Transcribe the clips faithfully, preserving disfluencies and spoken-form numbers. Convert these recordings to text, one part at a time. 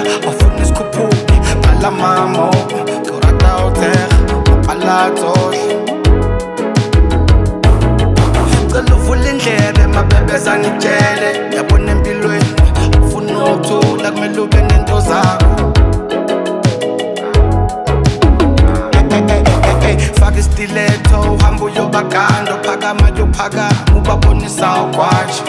Afuna isikhuphuki Bhala mamo Kurata hotel Bhala tohle Cela uvule indlebe mabebe zanitshele Yabona empilweni Ufuna ukuthula kumele ube nento zakho Faka istiletto uhamba uyobaganda Phakama uyophakama ubabonisa ukwaje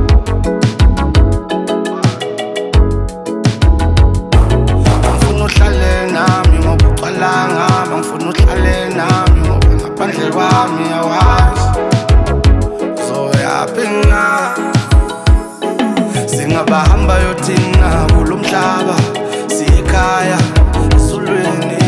Ngifuna uhlale nami ngoba ucwalanga Ngifuna uhlale nami ngoba ngaphandle kwami awazi Zoyaphi na Singabahamba yothina kulo mhlaba Siyekhaya esulweni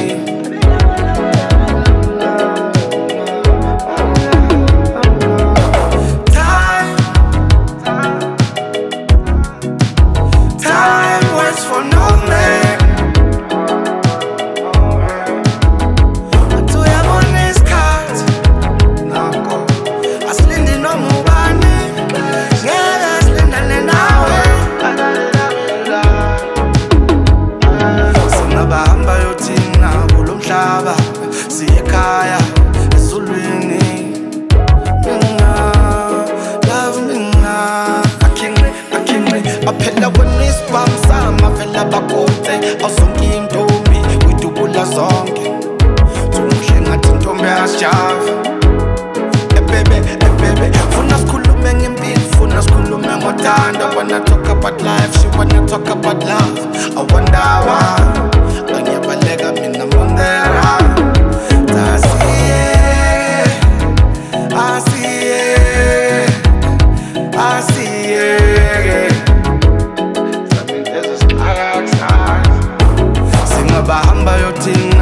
Siyekhaya esulwini Mina, love mina Akhinqi, akhinqi Aphela kwenisibhamu sami Avela bakude Awuzonke intombi Uyidubula zonke Tumuhle ngathi intombi yasijava Ebebe, ebebe Funa sikhulume ngempilo Funa sikhulume ngothando Wanna talk about life She wanna talk about love I wonder why Angiyabaleka mina I'm on the run Singabahamba yothina